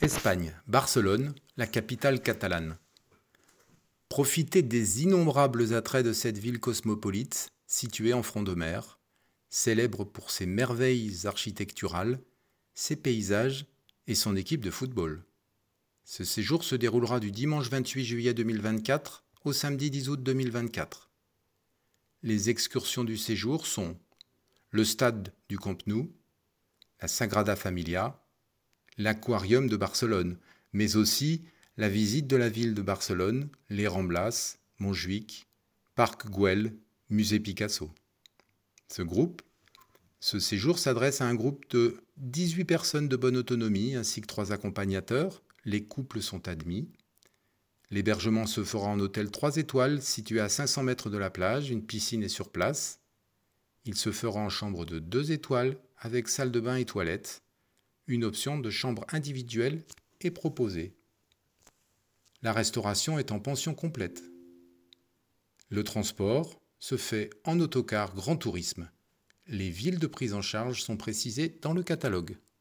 Espagne, Barcelone, la capitale catalane. Profitez des innombrables attraits de cette ville cosmopolite, située en front de mer, célèbre pour ses merveilles architecturales, ses paysages et son équipe de football. Ce séjour se déroulera du dimanche 28 juillet 2024 au samedi 10 août 2024. Les excursions du séjour sont le stade du Camp Nou, la Sagrada Familia, l'aquarium de Barcelone, mais aussi la visite de la ville de Barcelone, les Ramblas, Montjuïc, Parc Güell, musée Picasso. Ce séjour s'adresse à un groupe de 18 personnes de bonne autonomie ainsi que 3 accompagnateurs. Les couples sont admis. L'hébergement se fera en hôtel 3 étoiles situé à 500 mètres de la plage, une piscine est sur place. Il se fera en chambre de 2 étoiles avec salle de bain et toilettes. Une option de chambre individuelle est proposée. La restauration est en pension complète. Le transport se fait en autocar Grand Tourisme. Les villes de prise en charge sont précisées dans le catalogue.